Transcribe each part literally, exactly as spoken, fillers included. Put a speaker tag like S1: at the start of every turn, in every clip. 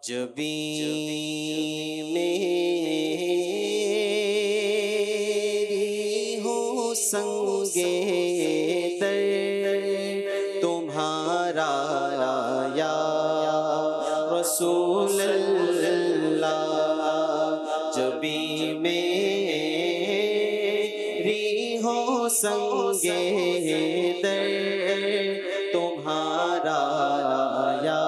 S1: جبی میری ہو سنگے در تمہارا یا رسول اللہ، جبی میری ہو سنگے در تمہارا یا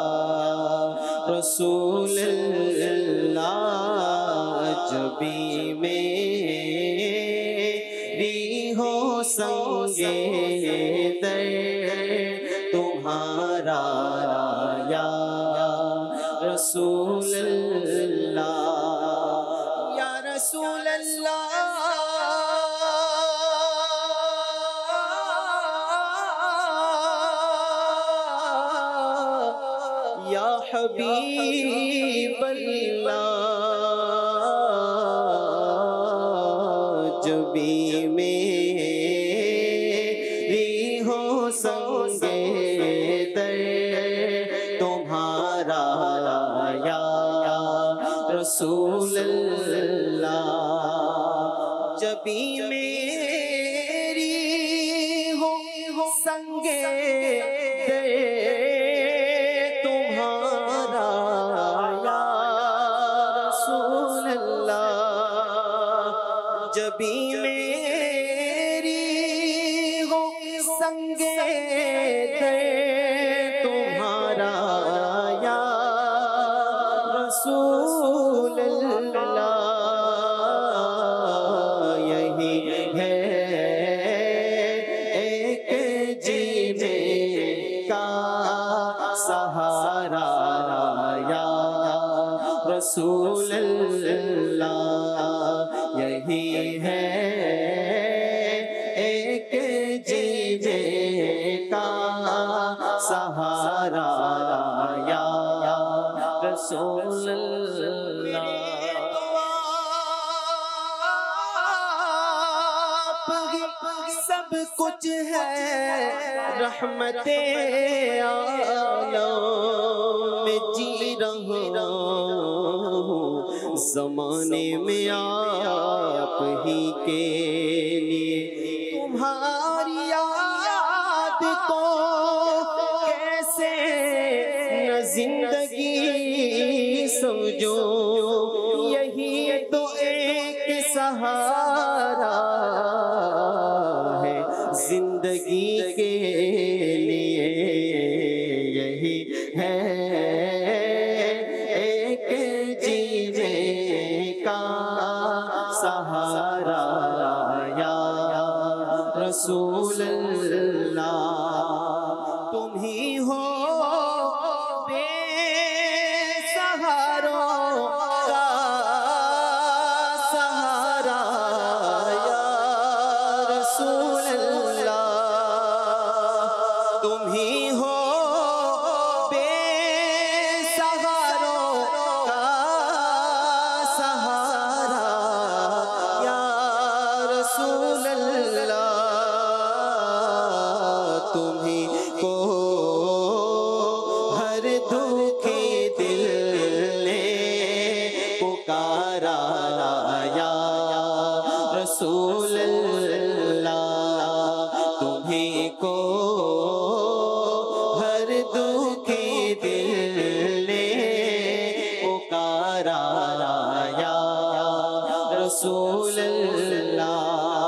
S1: رسول اللہ، جبی میری ہو سنگے در تمہارا یا رسول اللہ، یا رسول اللہ، یا حبیب اللہ، جبی میری ہو سنگے در تمہارا یا رسول اللہ، جبی میری ہو سنگے در تمہارا یا رسول اللہ، جبی میری ہو سنگے در تمہارا یا رسول اللہ، یہی ہے ایک جینے کا سہارا یا رسول اللہ، یہی ہے ایک جینے کا سہارا یا رسول اللہ، سب کچھ ہے رحمت عالم میں جی رہا ہوں، زمانے میں آپ ہی کے لیے، تمہاری یاد کو کیسے نہ زندگی سمجھو، یہی تو ایک سہارا ہے زندگی کے لیے، یہی ہے ایک جینے کا سہارا یا رسول اللہ، تم ہی ہو بے سہاروں کا سہارا یا رسول اللہ، تم ہی ہو بے سہاروں کا سہارا یا رسول اللہ، تمہیں کو ہر دکھی دل نے پکارا یا رسول اللہ، تمہیں کو ہر دکھی دل نے پکارا یا رسول اللہ،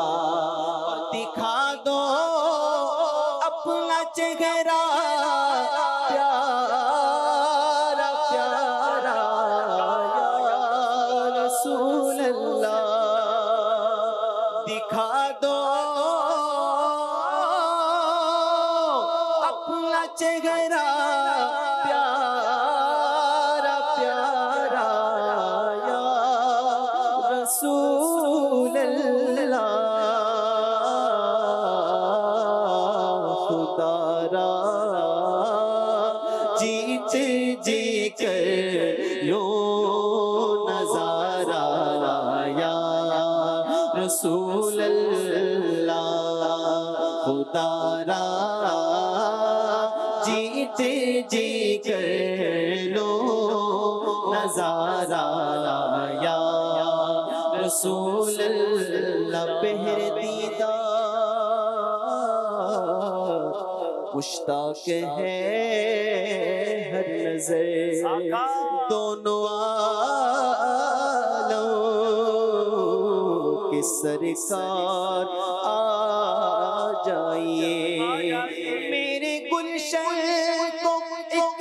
S1: دکھا دو اپنا چہرہ پیارا پیارا یا رسول اللہ، دکھا دو اپنا چہرہ پیارا پیارا یا رسول اللہ، خدا را جیت جی کر لو نظارہ یا رسول اللہ، خدا را جیت جی کر لو نظارہ یا رسول اللہ بہر دیدار مشتاق ہے ہر نظر دونوں عالم کے سرکار آ جائیے میرے گلشن کو ایک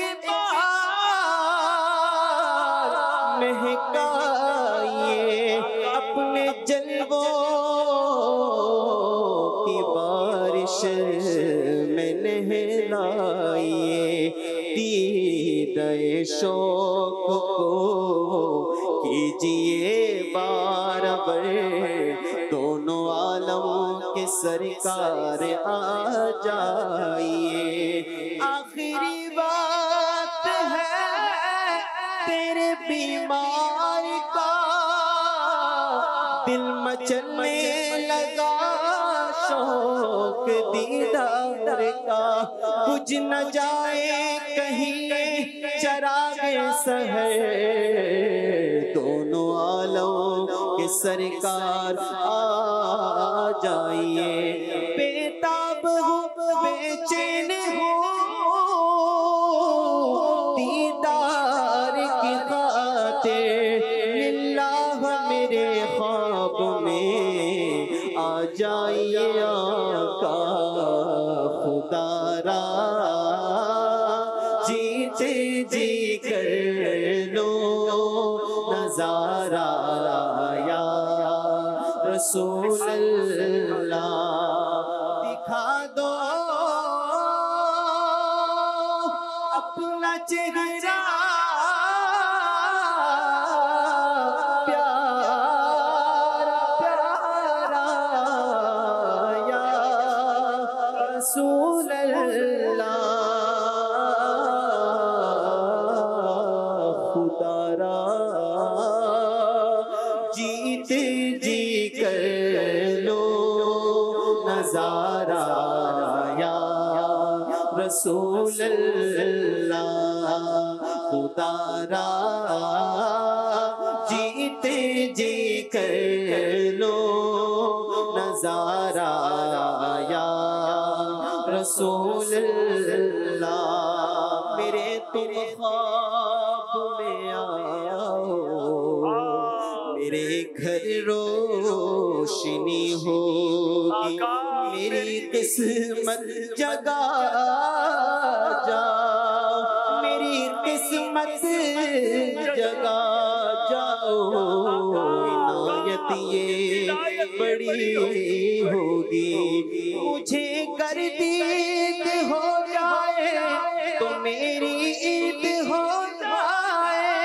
S1: بار مہکائیے اپنے جلووں کی بارش میں نہلائیے دیدہ شوق کو کیجئے بار بار دونوں عالم کے سرکار آ جائیے آخری بات ہے تیرے بیمار کا دل مچلنے لگا شوق دیدار کا بجھ نہ جائے کہیں چراغ سحر دونوں عالم کے سرکار آ جائیے بے تاب ہوں بے چین ہوں دیدار کی خاطر للہ میرے خواب میں آ جائیے آقا خدا را جیتے جی کر لو نظارہ یا رسول اللہ دکھا دو اپنا چہرہ پیارا پیارا یا رسول اللہ خدا را جیتے جی کر لو نظارہ یا رسول اللہ خدا را جیتے جی کر لو نظارہ یا رسول اللہ میرے تم خواب میں آؤ میرے گھر روشنی ہوگی میری قسمت جگا جاؤ میری قسمت جگا جاؤ عنایت یہ بڑی ہوگی مجھے گر دید ہو جائے تو میری عید ہو جائے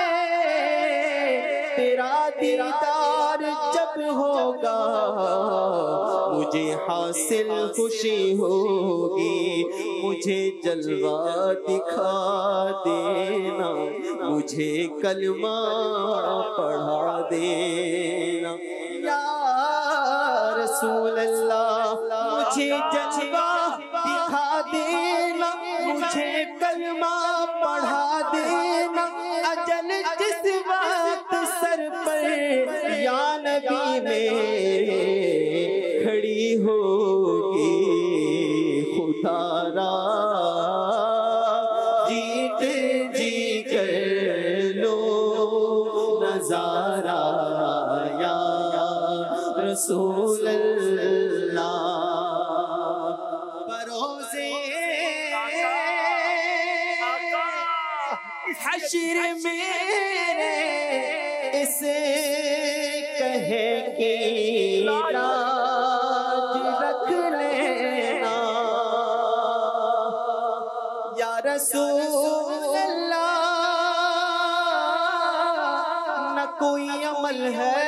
S1: تیرا دیدار جب ہوگا مجھے حاصل خوشی ہوگی مجھے جلوہ دکھا دینا مجھے کلمہ پڑھا دینا یا رسول اللہ مجھے جلوہ دکھا دینا مجھے کلمہ پڑھا دینا اجل جس وقت سر پر یا نبی میں کھڑی ہوگی خدا را جیتے جی کر لو نظارہ یا رسول اللہ بروزے حشر میرے اس کہے کی لاج رکھ لینا یا رسول اللہ نہ کوئی عمل ہے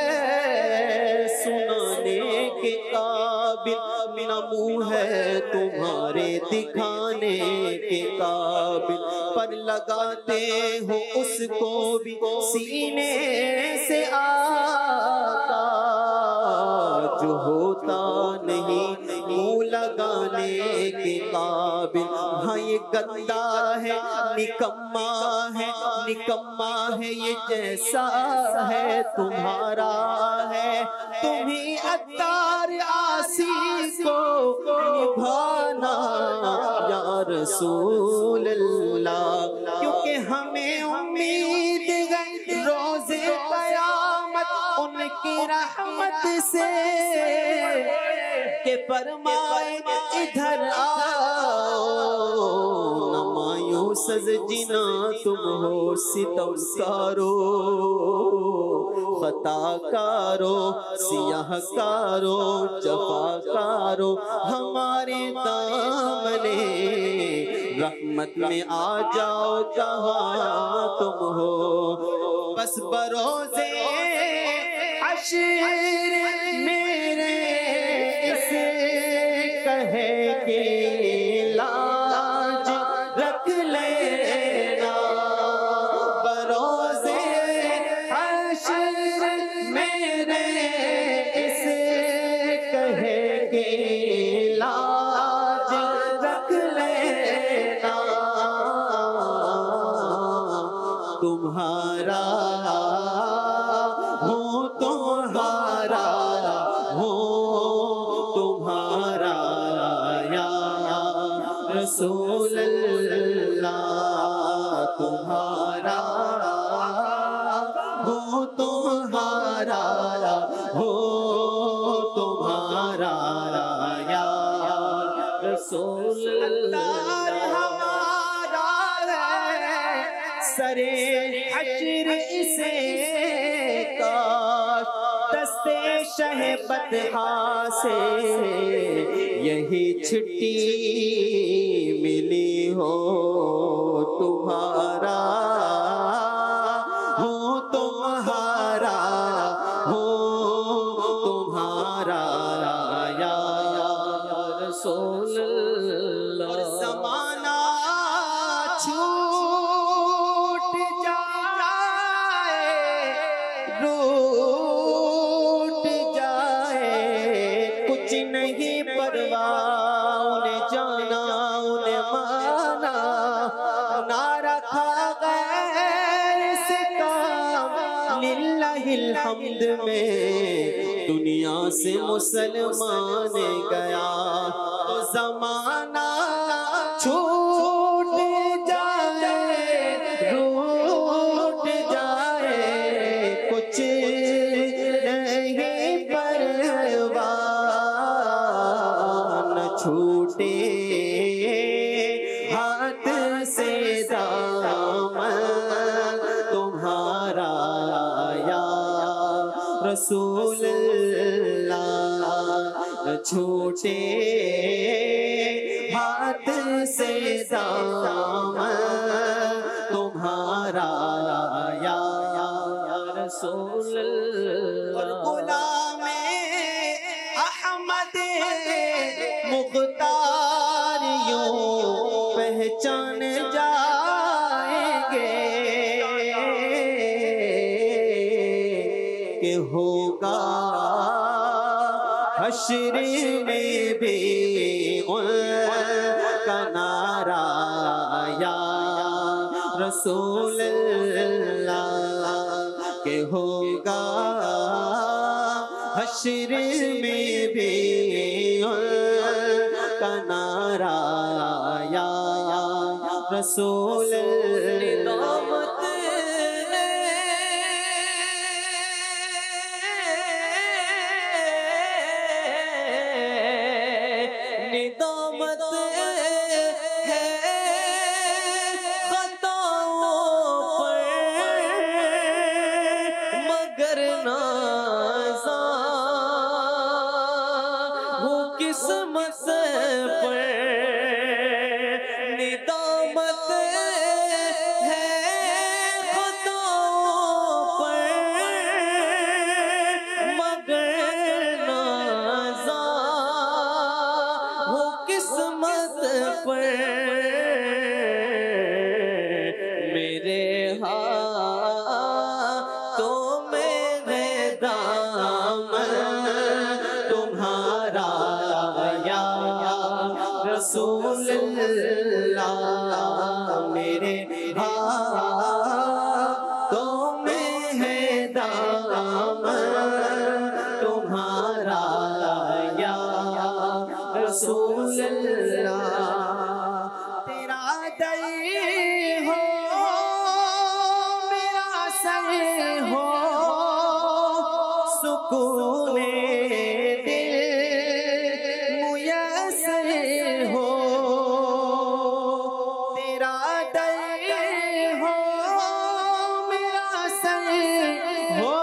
S1: سنانے کے قابل نہ منہ ہے تمہارے دکھانے کے قابل پر لگاتے ہو اس کو بھی سینے سے آقا جو ہوتا نہیں منہ لگانے کے قابل قابل. ہاں یہ گندا ہے نکما ہے نکما ہے یہ جیسا ہے تمہارا ہے. تمہیں عطار عاصی کو نبھانا یا رسول اللہ. کیونکہ ہمیں امید ہے روز قیامت ان کی رحمت سے کہ فرمائے ادھر آؤ. نہ مایوس از جنا تم ہو ستم کارو خطا کارو سیاہ کارو جفا کارو. ہمارے دامنے رحمت میں آ جاؤ کہاں تم ہو. بس بروزے حشر میرے اسے کہے کہ لاج رکھ لینا. بروزے حشر میرے اسے کہے کہ لاج رکھ لینا. تمہارا ہوں تمہارا ہوں تمہارا یا رسول اللہ. تمہارا ہوں تمہارا ہوں تمہارا یا رسول اللہ. سرے حشر اسے کاش دستے شہ بطحا سے یہی چھٹی ملی ہو. تمہارا ہوں تمہارا ہوں تمہارا یا رسول اللہ. زمانہ چھوٹ جائے روٹ جائے کچھ نہیں پرواہ. انہیں جانا انہیں مانا نہ رکھا غیر سے کام. للہ الحمد میں دنیا سے مسلمان گیا. تو زمانہ چھوٹ جائے روٹ جائے کچھ نہیں پرواہ. نہ چھوٹے ہاتھ سے دامن تمہارا یا رسول اللہ. نہ چھوٹے ہاتھ سے دامن تمہارا یا رسول اللہ. اور غلام احمد مختار یوں پہچان جائیں گے کہ ہوگا حشر میں بھی ان کا نعرہ یا رسول اللہ. کہ ہوگا حشر میں بھی ان کا نعرہ یا رسول اللہ. ندامت ہے خطاؤں پر مگر نازاں ہوں قسمت پر. ندامت ہے خطاؤں پر مگر نازاں قسمت پر. میرے ہاتھوں میں ہے دامن تمہارا یا رسول اللہ میرے ہاتھوں میں ہے دامن تمہارا یا رسول اللہ تیرا در ہو میرا سر ہو سکون دل میسر ہو تیرا در ہو میرا سر ہو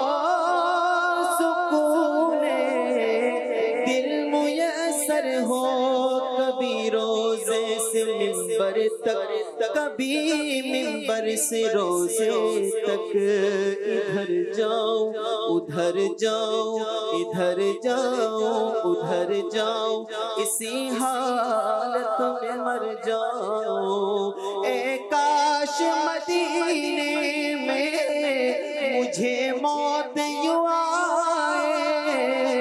S1: سکون دل میسر ہو کبھی روزے سے منبر تک کبھی منبر سے روزے تک ادھر جاؤ ادھر جاؤ ادھر جاؤ ادھر جاؤ اسی حالت میں مر جاؤ اے کاش مدینے میں مجھے موت یوں آئے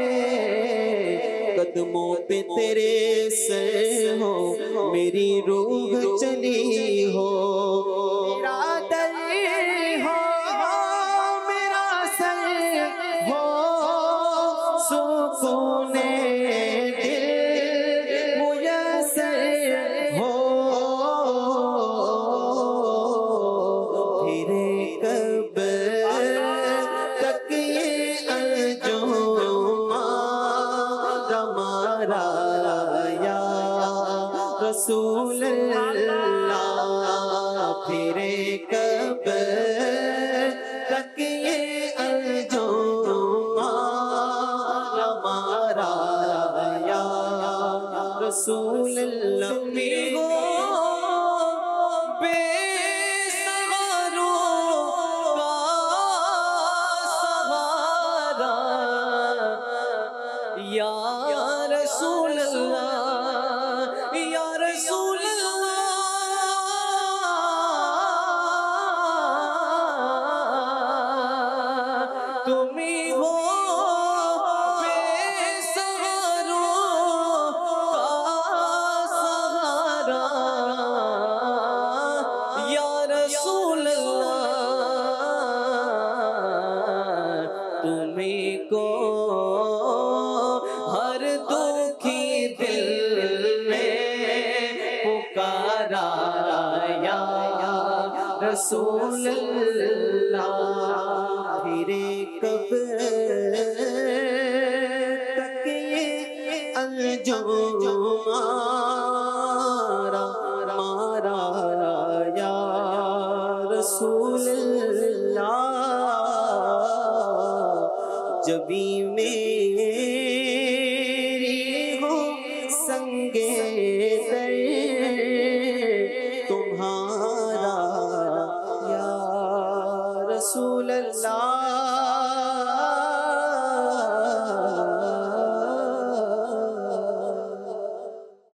S1: قدموں پہ تیرے سر ہو میری روح چلی ہو میرا در ہو میرا سر ہو سکون دل میسر ہو پھر کب تک یہ انجم ہمارا یا رسول اللہ پھر کب تک یہ انجم ہمارا یا رسول اللہ تمہیں ہو بے سہاروں کا سہارا یا رسول اللہ یا رسول اللہ تمہیں ہو بے سہاروں کا سہارا یا رسول اللہ تمہیں کو ہر دکھی دل میں پکارا یا رسول اللہ پھر کب تک یہ انجم مارا مارا یا رسول اللہ جبھی میں